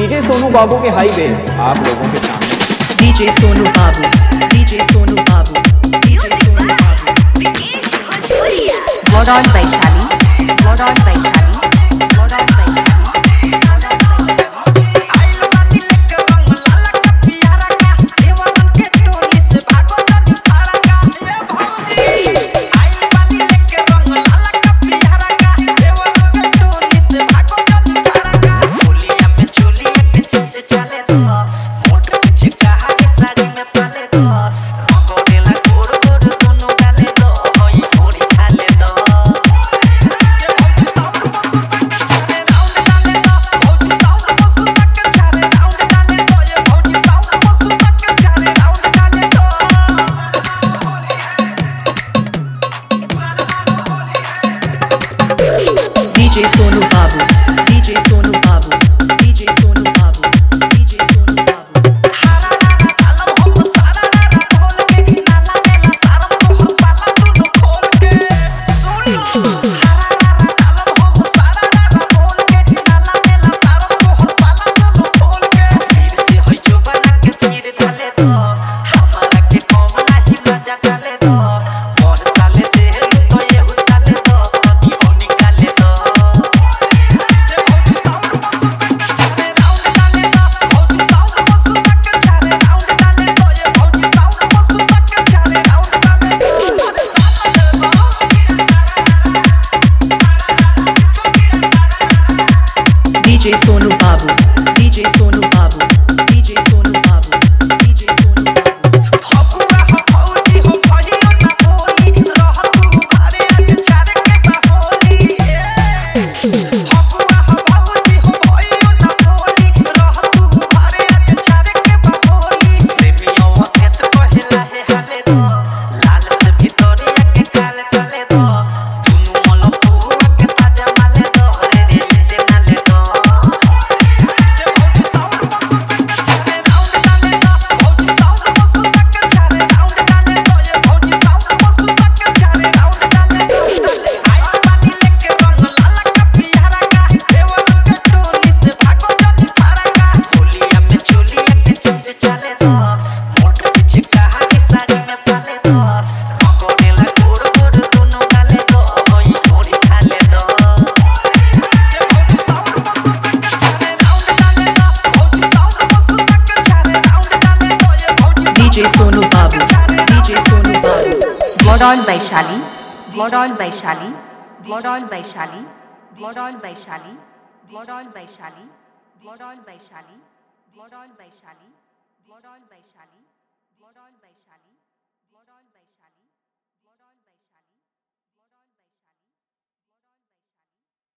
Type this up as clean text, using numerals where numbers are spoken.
DJ Sonu बाबू के हाई base आप लोगों के सामने। DJ Sonu Babu, DJ Sonu Babu, DJ Sonu Babu. Modern Vaishali, modern Vaishali, modern Vaishali. DJ Sonu Babu, DJ Sonu Babu, DJ Sonu Babu, DJ Sonu Babu. DJ Sonu Babu, DJ Sonu Babu, DJ Sonu Babu, DJ Sonu Babu. DJ Sonu Babu, DJ Sonu Babu. Modern Vaishali, modern Vaishali, modern Vaishali, modern Vaishali, modern Vaishali, modern Vaishali, modern Vaishali, modern Vaishali, modern Vaishali, modern Vaishali, modern Vaishali.